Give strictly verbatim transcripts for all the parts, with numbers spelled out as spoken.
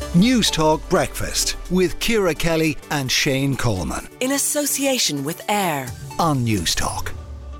News Talk Breakfast with Ciara Kelly and Shane Coleman. In association with AIR on News Talk.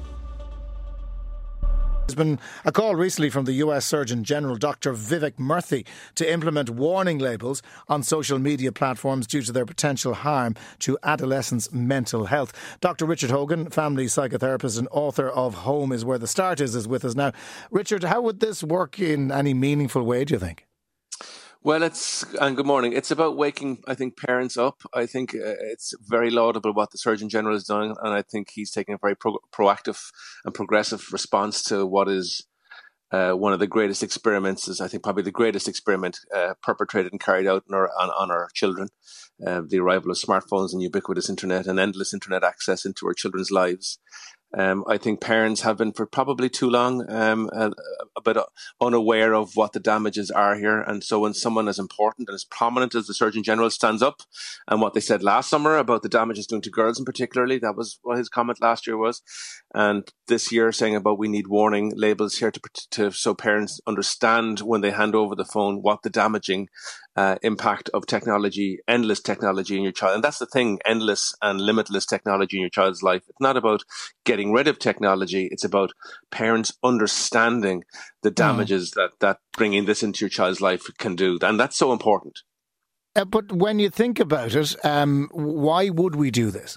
There's been a call recently from the U S Surgeon General, Doctor Vivek Murthy, to implement warning labels on social media platforms due to their potential harm to adolescents' mental health. Doctor Richard Hogan, family psychotherapist and author of Home is Where the Start Is, is with us now. Richard, how would this work in any meaningful way, do you think? Well, it's, and good morning. It's about waking, I think, parents up. I think uh, it's very laudable what the Surgeon General is doing, and I think he's taking a very pro- proactive and progressive response to what is uh, one of the greatest experiments, is I think probably the greatest experiment uh, perpetrated and carried out on our, on, on our children. Uh, the arrival of smartphones and ubiquitous internet and endless internet access into our children's lives. Um, I think parents have been for probably too long um, a, a bit unaware of what the damages are here. And so when someone as important and as prominent as the Surgeon General stands up and what they said last summer about the damages doing to girls in particularly, that was what his comment last year was. And this year saying about we need warning labels here to, to so parents understand when they hand over the phone what the damaging uh, impact of technology, endless technology in your child. And that's the thing, endless and limitless technology in your child's life. It's not about getting rid of technology. It's about parents understanding the damages mm. that, that bringing this into your child's life can do. And that's so important. Uh, but when you think about it, um, why would we do this?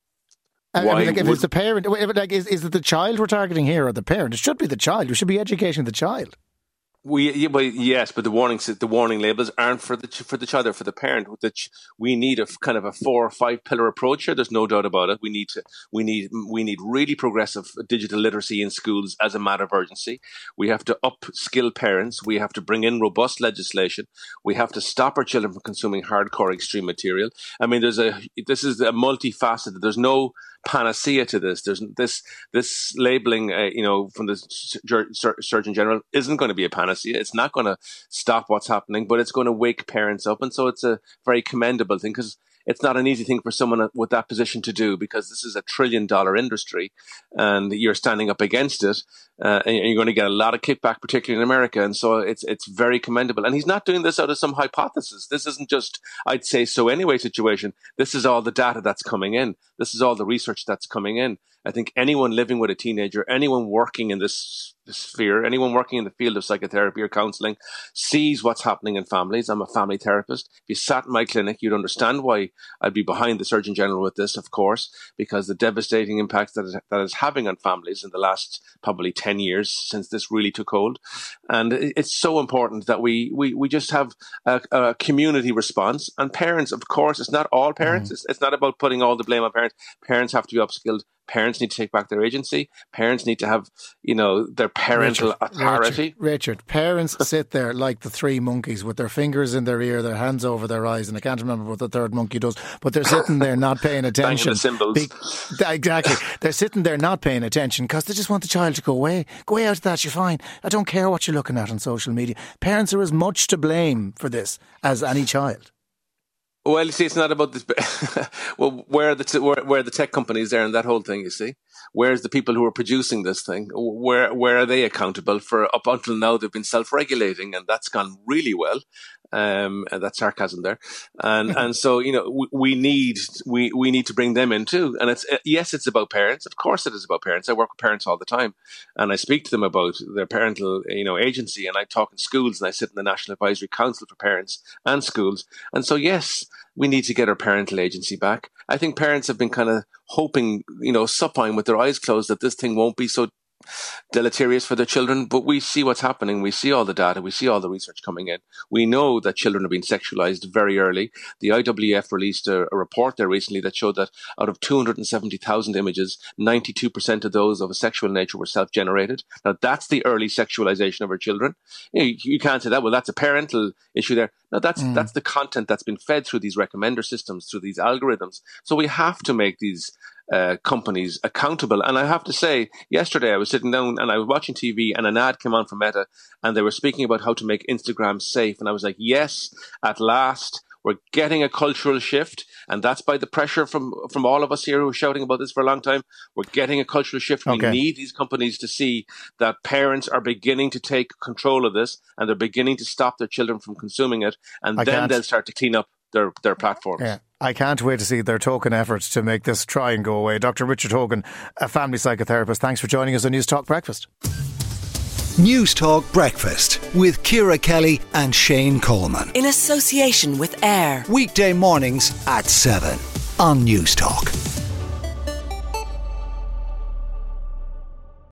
I Why mean, like, if would... it's the parent, like, is, is it the child we're targeting here or the parent? It should be the child. We should be educating the child. We, yeah, but yes, but the warning the warning labels aren't for the for the child; they're for the parent. The ch- we need a kind of a four or five pillar approach here. There's no doubt about it. We need to we need we need really progressive digital literacy in schools as a matter of urgency. We have to upskill parents. We have to bring in robust legislation. We have to stop our children from consuming hardcore extreme material. I mean, there's a this is a multifaceted. There's no panacea to this. There's this this labeling, uh, you know, from the Sur- Sur- Surgeon General isn't going to be a panacea. It's not going to stop what's happening, but it's going to wake parents up, and so it's a very commendable thing because it's not an easy thing for someone with that position to do because this is a trillion dollar industry, and you're standing up against it, uh, and you're going to get a lot of kickback, particularly in America, and so it's it's very commendable. And he's not doing this out of some hypothesis. This isn't just I'd say so anyway situation. This is all the data that's coming in. This is all the research that's coming in. I think anyone living with a teenager, anyone working in this, this sphere, anyone working in the field of psychotherapy or counselling sees what's happening in families. I'm a family therapist. If you sat in my clinic, you'd understand why I'd be behind the Surgeon General with this, of course, because the devastating impact that, it, that it's having on families in the last probably ten years since this really took hold. And it's so important that we, we, we just have a, a community response. And parents, of course, it's not all parents. Mm. It's, it's not about putting all the blame on parents. Parents have to be upskilled. Parents need to take back their agency. Parents need to have, you know, their parental Richard, authority. Richard, Richard, parents sit there like the three monkeys with their fingers in their ear, their hands over their eyes, and I can't remember what the third monkey does, but they're sitting there not paying attention. The symbols. Be- exactly. They're sitting there not paying attention because they just want the child to go away. Go away out of that, you're fine. I don't care what you're looking at on social media. Parents are as much to blame for this as any child. Well, you see, it's not about this. Well, where are the t- where, where are the tech companies there and that whole thing? You see, where's the people who are producing this thing? Where where are they accountable for? Up until now, they've been self-regulating, and that's gone really well. Um, and that's sarcasm there, and and so you know we, we need we we need to bring them in too. And it's yes, it's about parents. Of course, it is about parents. I work with parents all the time, and I speak to them about their parental you know agency. And I talk in schools, and I sit in the National Advisory Council for Parents and Schools. And so yes, we need to get our parental agency back. I think parents have been kind of hoping, you know, supine with their eyes closed that this thing won't be so deleterious for their children, but we see what's happening. We see all the data. We see all the research coming in. We know that children are being sexualized very early. The I W F released a, a report there recently that showed that out of two hundred seventy thousand images, ninety-two percent of those of a sexual nature were self-generated. Now, that's the early sexualization of our children. You know, you, you can't say that, well, that's a parental issue there. No, that's mm. that's the content that's been fed through these recommender systems, through these algorithms. So we have to make these Uh, companies accountable. And I have to say, yesterday I was sitting down and I was watching T V and an ad came on from Meta and they were speaking about how to make Instagram safe. And I was like, yes, at last, We're getting a cultural shift, and that's by the pressure from, from all of us here who are shouting about this for a long time. We're getting a cultural shift. We Okay. need these companies to see that parents are beginning to take control of this, and they're beginning to stop their children from consuming it, and I then can't- they'll start to clean up their, their platforms. Yeah. I can't wait to see their token efforts to make this try and go away. Doctor Richard Hogan, a family psychotherapist, thanks for joining us on News Talk Breakfast. News Talk Breakfast with Ciara Kelly and Shane Coleman. In association with AIR. Weekday mornings at seven on News Talk.